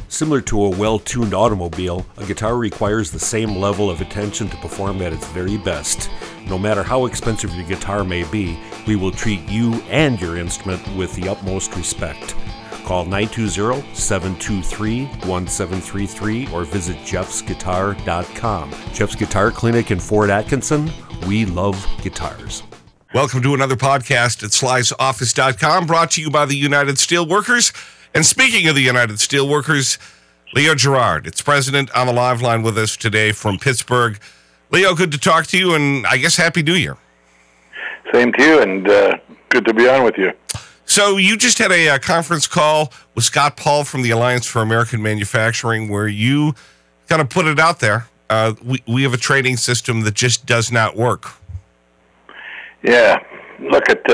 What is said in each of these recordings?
Similar to a well-tuned automobile, a guitar requires the same level of attention to perform at its very best. No matter how expensive your guitar may be, we will treat you and your instrument with the utmost respect. Call 920-723-1733 or visit jeffsguitar.com. Jeff's Guitar Clinic in Fort Atkinson. We love guitars. Welcome to another podcast at slysoffice.com, brought to you by the United Steelworkers. And speaking of the United Steelworkers, Leo Gerard, its president, on the live line with us today from Pittsburgh. Leo, good to talk to you, and I guess Happy New Year. Same to you, and good to be on with you. So you just had a conference call with Scott Paul from the Alliance for American Manufacturing, where you kind of put it out there. We have a trading system that just does not work. Yeah, look at...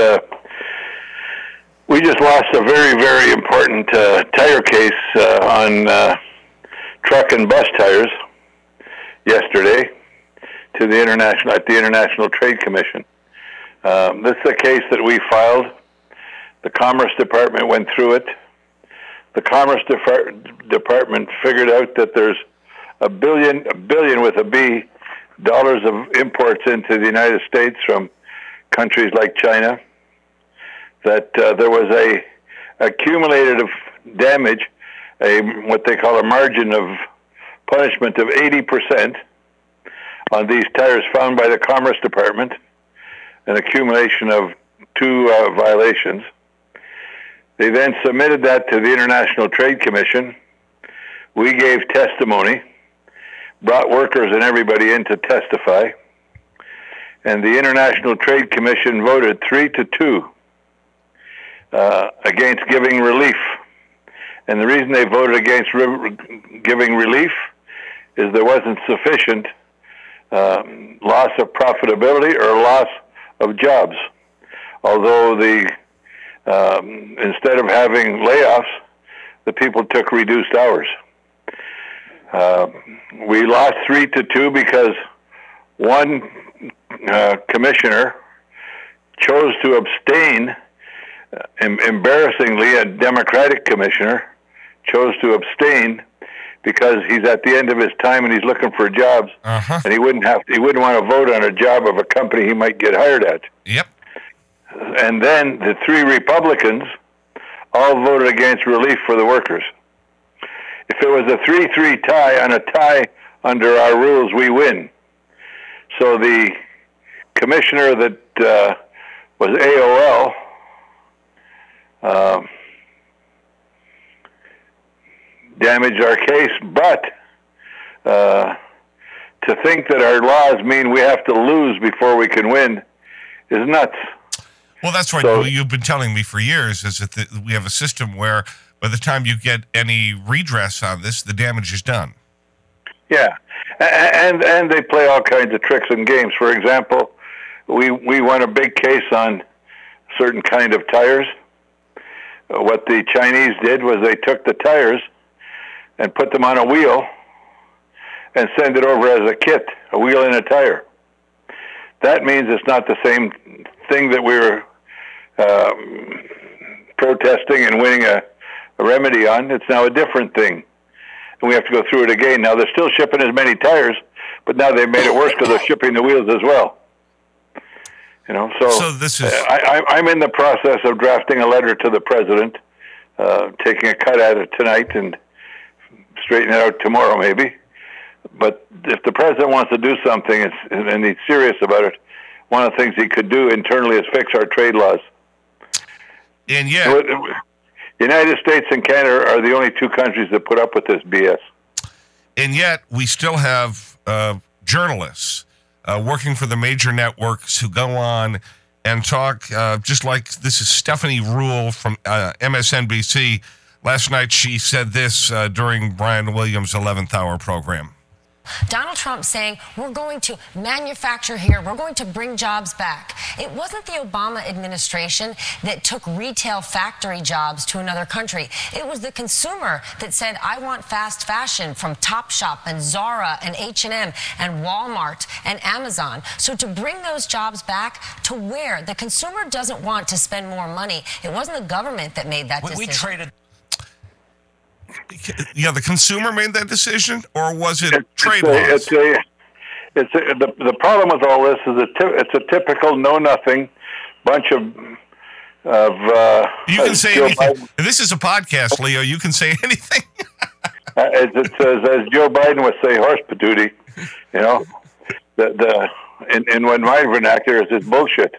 we just lost a very, very important tire case on truck and bus tires yesterday to the International Trade Commission. This is a case that we filed. The Commerce Department went through it. The Commerce Department figured out that there's a billion with a B dollars of imports into the United States from countries like China. That there was a accumulated damage, what they call a margin of punishment of 80% on these tires found by the Commerce Department, an accumulation of two violations. They then submitted that to the International Trade Commission. We gave testimony, brought workers and everybody in to testify, and the International Trade Commission voted 3-2 against giving relief. And the reason they voted against giving relief is there wasn't sufficient loss of profitability or loss of jobs. Although instead of having layoffs, the people took reduced hours. We lost 3-2 because one commissioner chose to abstain. Embarrassingly, a Democratic commissioner chose to abstain because he's at the end of his time and he's looking for jobs, and he wouldn't want to vote on a job of a company he might get hired at. Yep. And then the three Republicans all voted against relief for the workers. If it was a 3-3 tie, on a tie under our rules, we win. So the commissioner that was AOL damaged our case, but to think that our laws mean we have to lose before we can win is nuts. Well, that's right. So, you've been telling me for years is that we have a system where by the time you get any redress on this, the damage is done. Yeah, and they play all kinds of tricks and games. For example, we won a big case on certain kind of tires. What the Chinese did was they took the tires and put them on a wheel and send it over as a kit, a wheel and a tire. That means it's not the same thing that we were protesting and winning a remedy on. It's now a different thing. And we have to go through it again. Now, they're still shipping as many tires, but now they've made it worse because they're shipping the wheels as well. You know, so this is... I'm in the process of drafting a letter to the president, taking a cut at it tonight and straighten it out tomorrow maybe. But if the president wants to do something and he's serious about it, one of the things he could do internally is fix our trade laws. And yet... The United States and Canada are the only two countries that put up with this BS. And yet we still have journalists working for the major networks who go on and talk, just like this is Stephanie Ruhle from MSNBC. Last night she said this during Brian Williams' 11th Hour program. Donald Trump saying, we're going to manufacture here, we're going to bring jobs back. It wasn't the Obama administration that took retail factory jobs to another country. It was the consumer that said, I want fast fashion from Topshop and Zara and H&M and Walmart and Amazon. So to bring those jobs back to where? The consumer doesn't want to spend more money. It wasn't the government that made that decision. We traded... the consumer made that decision, or was it trade laws? The problem with all this is it's a typical know-nothing bunch of you can say anything. This is a podcast, Leo. You can say anything. As Joe Biden would say, horse patootie. You know, in my vernacular, it's bullshit.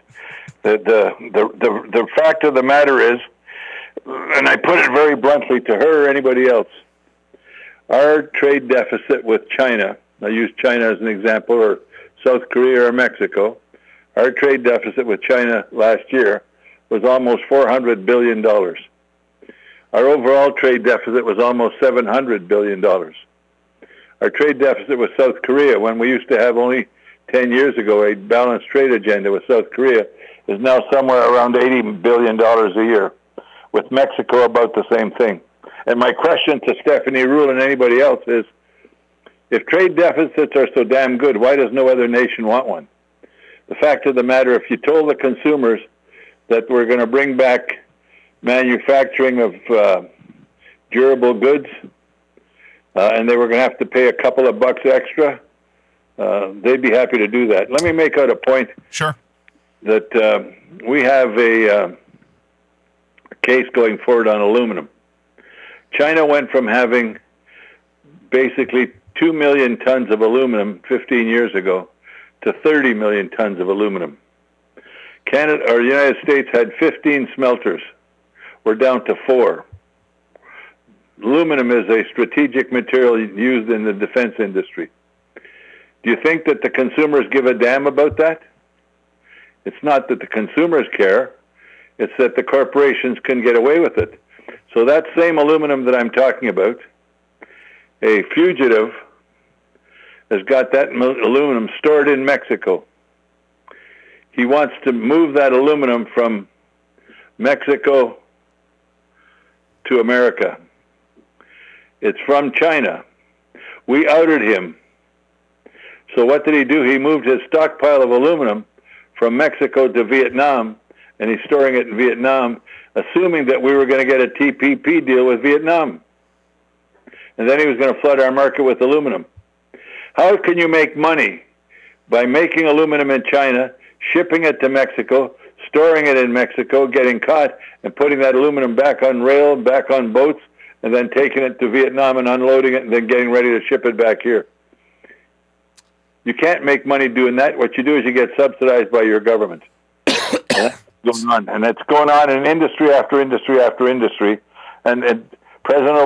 The fact of the matter is, and I put it very bluntly to her or anybody else, our trade deficit with China, I use China as an example, or South Korea or Mexico, our trade deficit with China last year was almost $400 billion. Our overall trade deficit was almost $700 billion. Our trade deficit with South Korea, when we used to have only 10 years ago a balanced trade agenda with South Korea, is now somewhere around $80 billion a year. With Mexico, about the same thing. And my question to Stephanie Ruhle and anybody else is, if trade deficits are so damn good, why does no other nation want one? The fact of the matter, if you told the consumers that we're going to bring back manufacturing of durable goods, and they were going to have to pay a couple of bucks extra, they'd be happy to do that. Let me make out a point. Sure. That we have a case going forward on aluminum. China went from having basically 2 million tons of aluminum 15 years ago to 30 million tons of aluminum. Canada or the United States had 15 smelters. We're down to 4. Aluminum is a strategic material used in the defense industry. Do you think that the consumers give a damn about that? It's not that the consumers care. It's that the corporations can get away with it. So that same aluminum that I'm talking about, a fugitive has got that aluminum stored in Mexico. He wants to move that aluminum from Mexico to America. It's from China. We outed him. So what did he do? He moved his stockpile of aluminum from Mexico to Vietnam, and he's storing it in Vietnam, assuming that we were going to get a TPP deal with Vietnam. And then he was going to flood our market with aluminum. How can you make money by making aluminum in China, shipping it to Mexico, storing it in Mexico, getting caught, and putting that aluminum back on rail, back on boats, and then taking it to Vietnam and unloading it and then getting ready to ship it back here? You can't make money doing that. What you do is you get subsidized by your government. Going on, and it's going on in industry after industry after industry. And President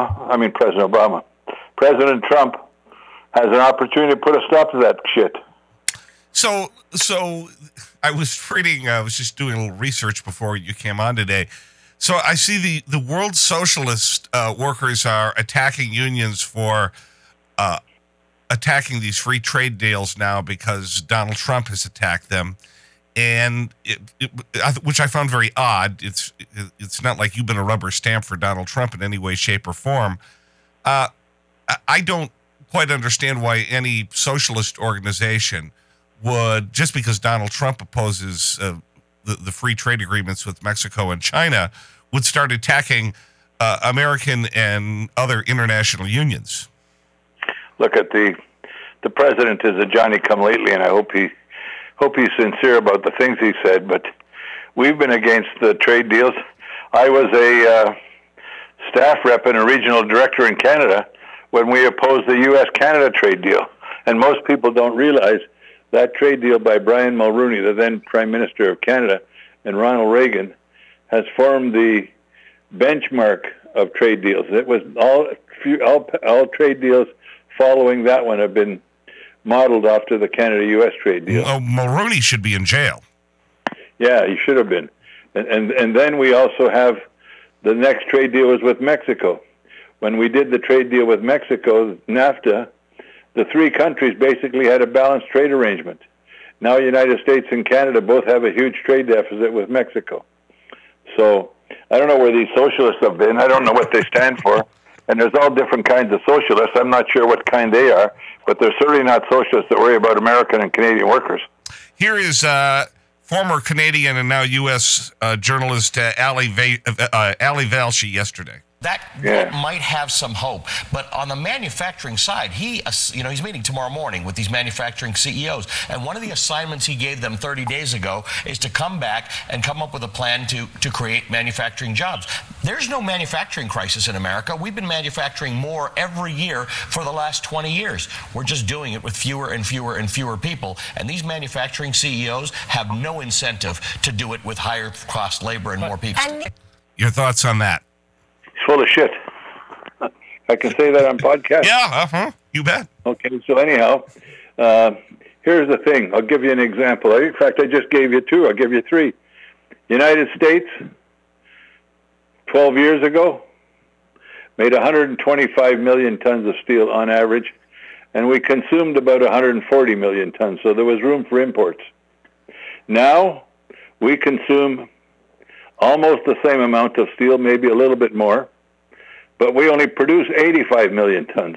Trump has an opportunity to put a stop to that shit. So I was just doing a little research before you came on today. So I see the world socialist workers are attacking unions for attacking these free trade deals now because Donald Trump has attacked them. And which I found very odd. It's not like you've been a rubber stamp for Donald Trump in any way, shape, or form. I don't quite understand why any socialist organization would, just because Donald Trump opposes the free trade agreements with Mexico and China, would start attacking American and other international unions. Look at the president is a Johnny-come-lately, and I hope he's sincere about the things he said, but we've been against the trade deals. I was a staff rep and a regional director in Canada when we opposed the U.S.-Canada trade deal. And most people don't realize that trade deal by Brian Mulroney, the then Prime Minister of Canada, and Ronald Reagan, has formed the benchmark of trade deals. It was all trade deals following that one have been modeled after the Canada-U.S. trade deal. Oh, Mulroney should be in jail. Yeah, he should have been. And then we also have the next trade deal was with Mexico. When we did the trade deal with Mexico, NAFTA, the three countries basically had a balanced trade arrangement. Now the United States and Canada both have a huge trade deficit with Mexico. So I don't know where these socialists have been. I don't know what they stand for. And there's all different kinds of socialists. I'm not sure what kind they are, but they're certainly not socialists that worry about American and Canadian workers. Here is former Canadian and now U.S. journalist Ali Velshi yesterday. That might have some hope, but on the manufacturing side, he's meeting tomorrow morning with these manufacturing CEOs, and one of the assignments he gave them 30 days ago is to come back and come up with a plan to create manufacturing jobs. There's no manufacturing crisis in America. We've been manufacturing more every year for the last 20 years. We're just doing it with fewer and fewer and fewer people, and these manufacturing CEOs have no incentive to do it with higher cost labor and more people. Your thoughts on that? Full of shit. I can say that on podcast. Yeah, you bet. Okay, so anyhow, here's the thing. I'll give you an example. In fact, I just gave you two. I'll give you three. United States, 12 years ago, made 125 million tons of steel on average, and we consumed about 140 million tons, so there was room for imports. Now, we consume almost the same amount of steel, maybe a little bit more, but we only produce 85 million tons.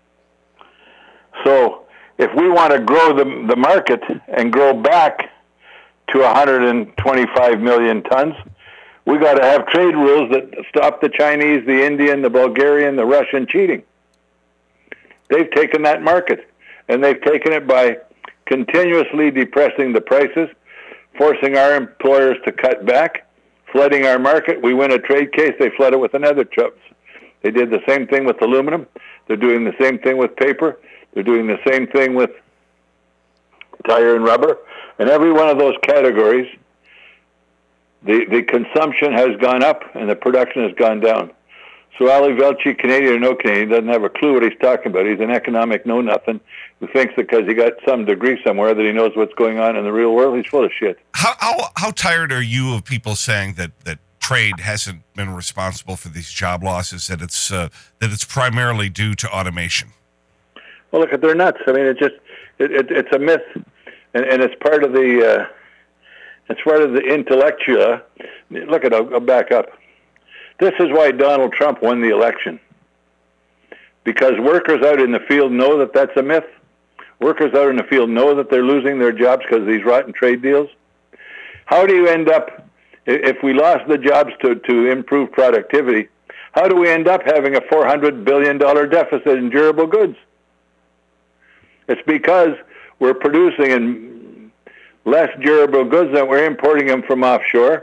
So if we want to grow the market and grow back to 125 million tons, we got to have trade rules that stop the Chinese, the Indian, the Bulgarian, the Russian cheating. They've taken that market, and they've taken it by continuously depressing the prices, forcing our employers to cut back, flooding our market. We win a trade case, they flood it with another trust. They did the same thing with aluminum. They're doing the same thing with paper. They're doing the same thing with tire and rubber. And every one of those categories, the consumption has gone up and the production has gone down. So Ali Velci, Canadian or no Canadian, doesn't have a clue what he's talking about. He's an economic know-nothing who thinks that because he got some degree somewhere that he knows what's going on in the real world. He's full of shit. How tired are you of people saying that trade hasn't been responsible for these job losses, that it's primarily due to automation? Well, look, they're nuts. I mean, it's a myth, and it's part of the intellectua. Look, I'll back up. This is why Donald Trump won the election. Because workers out in the field know that that's a myth. Workers out in the field know that they're losing their jobs because of these rotten trade deals. How do you end up, if we lost the jobs to improve productivity, how do we end up having a $400 billion deficit in durable goods? It's because we're producing in less durable goods than we're importing them from offshore.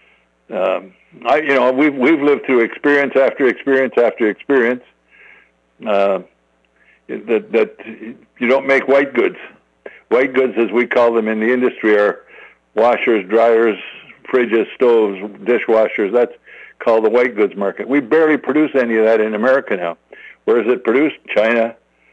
We've lived through experience after experience after experience. That you don't make white goods. White goods, as we call them in the industry, are washers, dryers, fridges, stoves, dishwashers. That's called the white goods market. We barely produce any of that in America now. Where is it produced? China,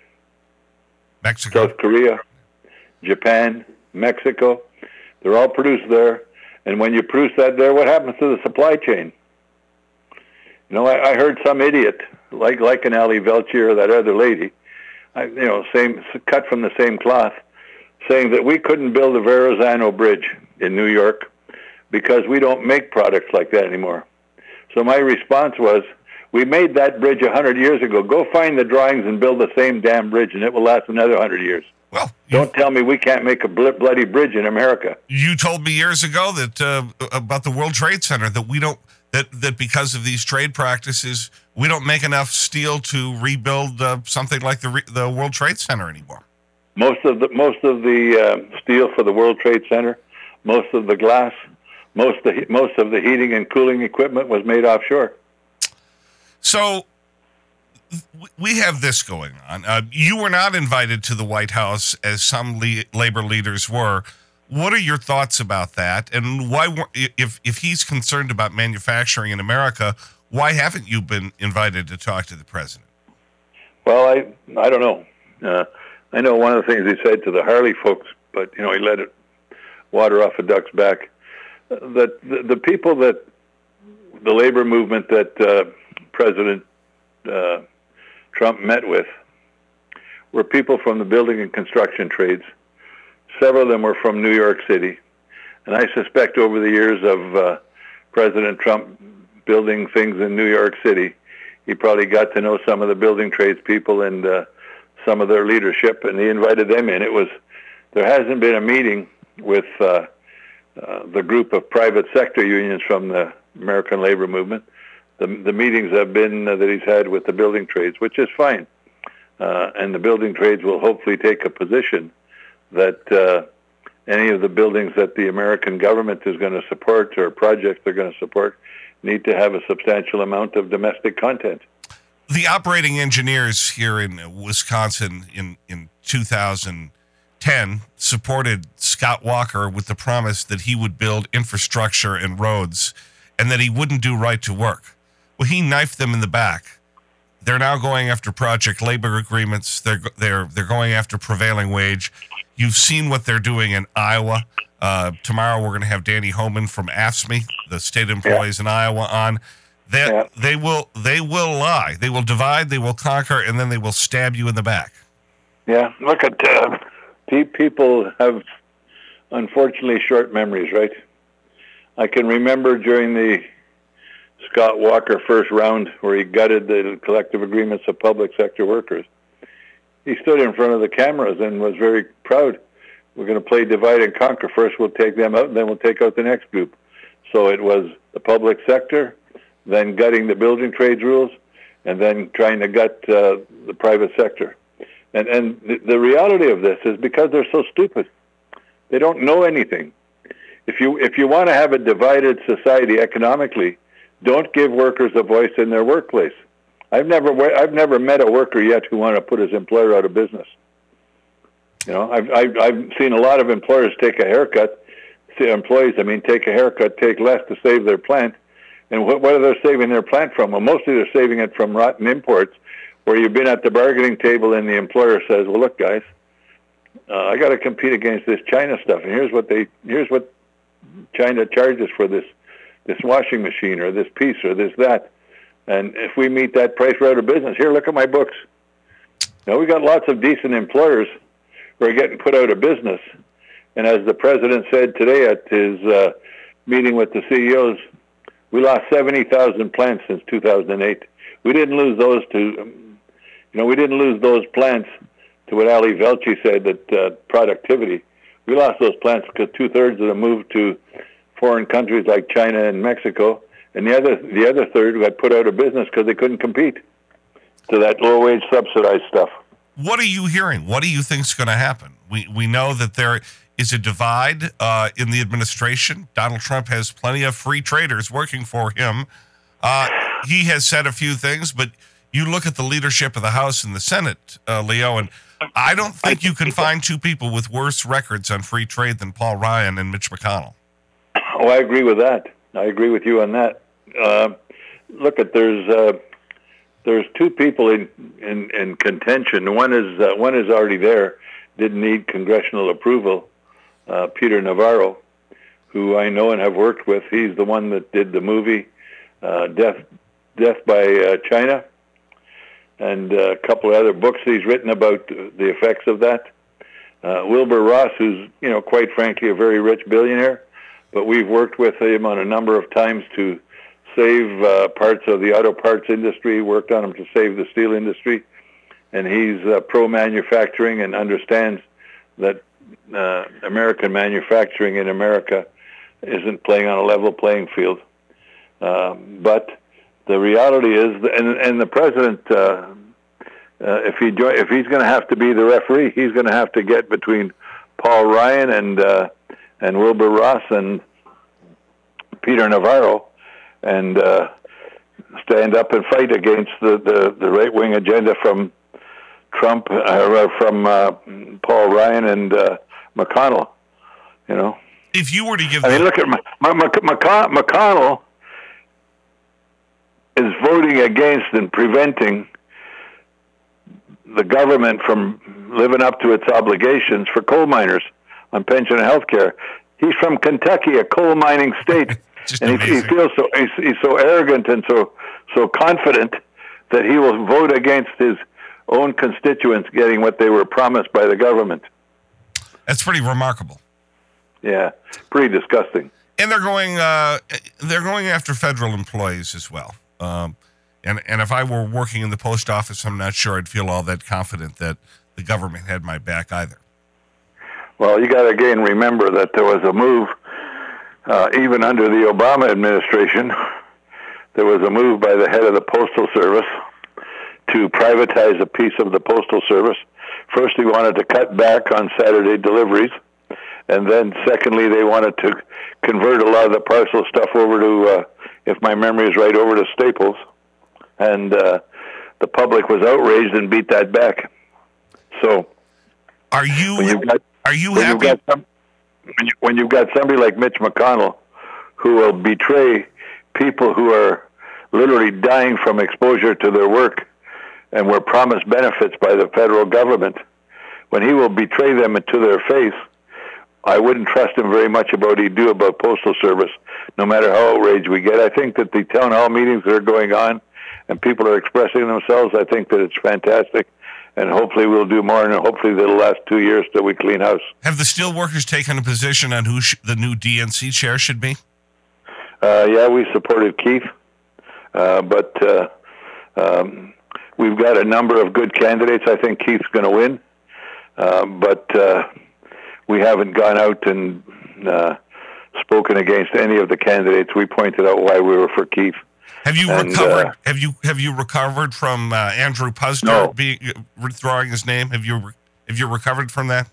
Mexico, South Korea, Japan, Mexico. They're all produced there. And when you produce that there, what happens to the supply chain? You know, I heard some idiot, like an Ali Velci or that other lady, same cut from the same cloth, saying that we couldn't build the Verrazano Bridge in New York because we don't make products like that anymore. So my response was, we made that bridge 100 years ago. Go find the drawings and build the same damn bridge, and it will last another 100 years. Well, don't tell me we can't make a bloody bridge in America. You told me years ago that about the World Trade Center that we don't that because of these trade practices we don't make enough steel to rebuild something like the World Trade Center anymore. Most of the steel for the World Trade Center, most of the glass, most of the heating and cooling equipment was made offshore. So we have this going on. You were not invited to the White House as some labor leaders were. What are your thoughts about that? And why, if he's concerned about manufacturing in America, why haven't you been invited to talk to the president? Well, I don't know. I know one of the things he said to the Harley folks, but he let it water off a duck's back. That the people that the labor movement that President Trump met with were people from the building and construction trades. Several of them were from New York City. And I suspect over the years of President Trump building things in New York City, he probably got to know some of the building trades people and some of their leadership, and he invited them in. There hasn't been a meeting with the group of private sector unions from the American labor movement the meetings have been that he's had with the building trades, which is fine. And the building trades will hopefully take a position that any of the buildings that the American government is going to support or projects they're going to support need to have a substantial amount of domestic content. The operating engineers here in Wisconsin in 2010 supported Scott Walker with the promise that he would build infrastructure and roads and that he wouldn't do right to work. Well, he knifed them in the back. They're now going after project labor agreements. They're going after prevailing wage. You've seen what they're doing in Iowa. Tomorrow we're going to have Danny Homan from AFSCME, the state employees in Iowa, on. They will lie. They will divide. They will conquer, and then they will stab you in the back. Yeah, look at people have unfortunately short memories, right? I can remember during the Scott Walker first round where he gutted the collective agreements of public sector workers. He stood in front of the cameras and was very proud. We're going to play divide and conquer. First we'll take them out, and then we'll take out the next group. So it was the public sector, then gutting the building trades rules, and then trying to gut the private sector. And the reality of this is because they're so stupid. They don't know anything. If you want to have a divided society economically, don't give workers a voice in their workplace. I've never met a worker yet who wanted to put his employer out of business. You know, I've seen a lot of employers take a haircut. Take a haircut, take less to save their plant. And what are they saving their plant from? Well, mostly they're saving it from rotten imports, where you've been at the bargaining table and the employer says, "Well, look, guys, I got to compete against this China stuff, and here's what China charges for this washing machine or this piece or this that. And if we meet that price, we're out of business. Here, look at my books." Now, we got lots of decent employers who are getting put out of business. And as the president said today at his meeting with the CEOs, we lost 70,000 plants since 2008. We didn't lose those plants to what Ali Velci said, that productivity. We lost those plants because 2/3 of them moved to foreign countries like China and Mexico, and the other third got put out of business because they couldn't compete to that low-wage subsidized stuff. What are you hearing? What do you think is going to happen? We know that there is a divide in the administration. Donald Trump has plenty of free traders working for him. He has said a few things, but you look at the leadership of the House and the Senate, Leo, and I don't think you can find two people with worse records on free trade than Paul Ryan and Mitch McConnell. Oh, I agree with that. I agree with you on that. There's two people in contention. One is already there, didn't need congressional approval. Peter Navarro, who I know and have worked with. He's the one that did the movie Death by China, and a couple of other books he's written about the effects of that. Wilbur Ross, who's quite frankly a very rich billionaire, but we've worked with him on a number of times to save parts of the auto parts industry, worked on him to save the steel industry, and he's pro-manufacturing and understands that American manufacturing in America isn't playing on a level playing field. But the reality is, and the president, if he's going to have to be the referee, he's going to have to get between Paul Ryan and Wilbur Ross and Peter Navarro and stand up and fight against the right-wing agenda from Trump, from Paul Ryan and McConnell. If you were to give, look at McConnell is voting against and preventing the government from living up to its obligations for coal miners on pension and health care. He's from Kentucky, a coal mining state, and he feels he's so arrogant and so confident that he will vote against his own constituents getting what they were promised by the government. That's pretty remarkable. Yeah, pretty disgusting. And they're going after federal employees as well. And if I were working in the post office, I'm not sure I'd feel all that confident that the government had my back either. Well, you got to again remember that there was a move, even under the Obama administration, there was a move by the head of the Postal Service to privatize a piece of the Postal Service. First, he wanted to cut back on Saturday deliveries, and then secondly, they wanted to convert a lot of the parcel stuff over to, if my memory is right, over to Staples. And the public was outraged and beat that back. So, Are you when happy? When you've got somebody like Mitch McConnell who will betray people who are literally dying from exposure to their work and were promised benefits by the federal government, when he will betray them to their face, I wouldn't trust him very much about what he'd do about Postal Service, no matter how outraged we get. I think that the town hall meetings that are going on and people are expressing themselves, I think that it's fantastic. And hopefully we'll do more, and hopefully it'll last 2 years till we clean house. Have the steelworkers taken a position on who the new DNC chair should be? Yeah, we supported Keith, but we've got a number of good candidates. I think Keith's going to win, but we haven't gone out and spoken against any of the candidates. We pointed out why we were for Keith. Have you recovered? Have you recovered from Andrew Puzder withdrawing his name? Have you recovered from that?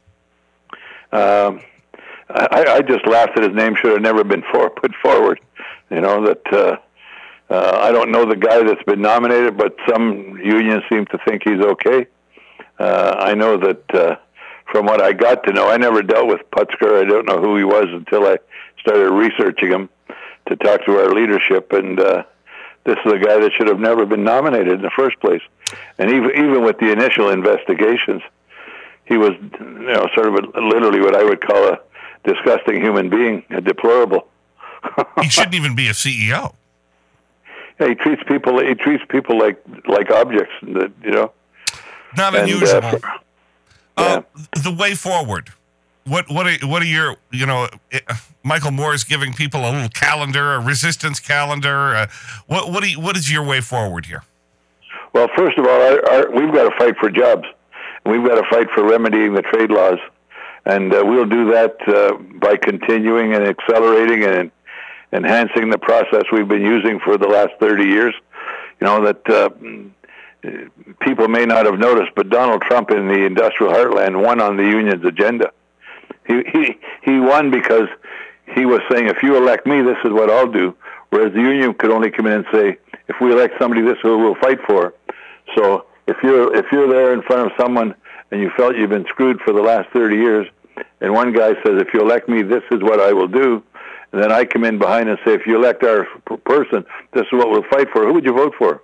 I just laughed that his name should have never been put forward. You know that I don't know the guy that's been nominated, but some unions seem to think he's okay. I know that from what I got to know, I never dealt with Putzker. I don't know who he was until I started researching him to talk to our leadership, and this is a guy that should have never been nominated in the first place. And even with the initial investigations, he was, sort of literally what I would call a disgusting human being, a deplorable. He shouldn't even be a CEO. Yeah, he treats people like objects, Not unusual. The way forward. What are your, Michael Moore is giving people a little calendar, a resistance calendar. What is your way forward here? Well, first of all, we've got to fight for jobs. We've got to fight for remedying the trade laws. And we'll do that by continuing and accelerating and enhancing the process we've been using for the last 30 years. That people may not have noticed, but Donald Trump in the industrial heartland won on the union's agenda. He won because he was saying, if you elect me, this is what I'll do. Whereas the union could only come in and say, if we elect somebody, this is who we'll fight for. So if you're there in front of someone and you felt you've been screwed for the last 30 years, and one guy says, if you elect me, this is what I will do, and then I come in behind and say, if you elect our person, this is what we'll fight for, who would you vote for?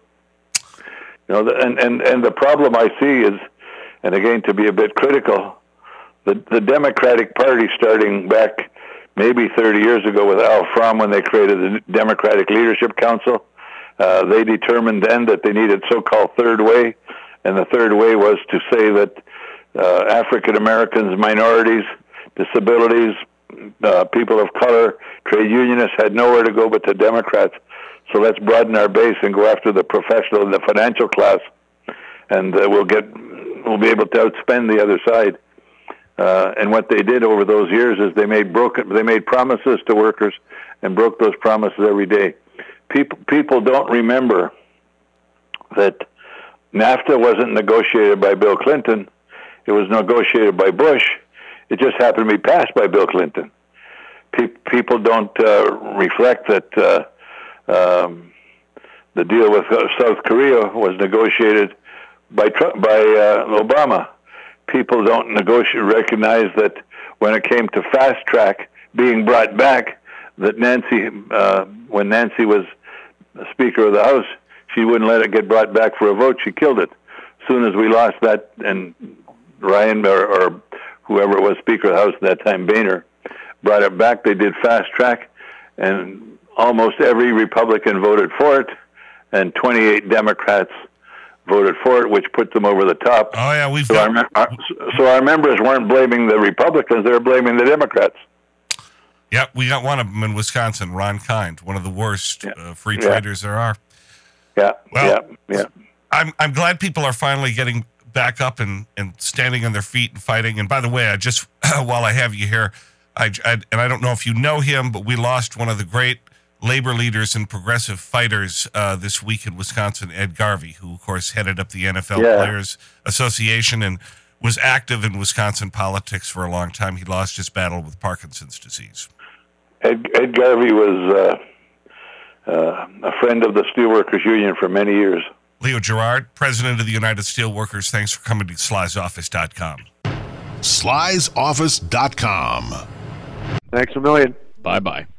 And the problem I see is, and again, to be a bit critical, the Democratic Party, starting back maybe 30 years ago with Al Fromm when they created the Democratic Leadership Council, they determined then that they needed so-called third way, and the third way was to say that African Americans, minorities, disabilities, people of color, trade unionists had nowhere to go but to Democrats. So let's broaden our base and go after the professional and the financial class, and we'll be able to outspend the other side. And what they did over those years is they made promises to workers and broke those promises every day. People don't remember that NAFTA wasn't negotiated by Bill Clinton. It was negotiated by Bush. It just happened to be passed by Bill Clinton. People don't reflect that the deal with South Korea was negotiated by Obama. People don't recognize that when it came to fast track being brought back, that when Nancy was Speaker of the House, she wouldn't let it get brought back for a vote. She killed it. As soon as we lost that, and Ryan or whoever was Speaker of the House at that time, Boehner, brought it back, they did fast track, and almost every Republican voted for it, and 28 Democrats voted for it, which put them over the top. Oh, yeah, so our members weren't blaming the Republicans, they were blaming the Democrats. Yeah, we got one of them in Wisconsin, Ron Kind, one of the worst free traders there are. Yeah, well, yeah. I'm glad people are finally getting back up and standing on their feet and fighting. And by the way, I just, while I have you here, and I don't know if you know him, but we lost one of the great labor leaders and progressive fighters this week in Wisconsin, Ed Garvey, who, of course, headed up the NFL Players Association and was active in Wisconsin politics for a long time. He lost his battle with Parkinson's disease. Ed Garvey was a friend of the Steelworkers Union for many years. Leo Gerard, president of the United Steelworkers, thanks for coming to Sly'sOffice.com. Sly'sOffice.com. Thanks a million. Bye-bye.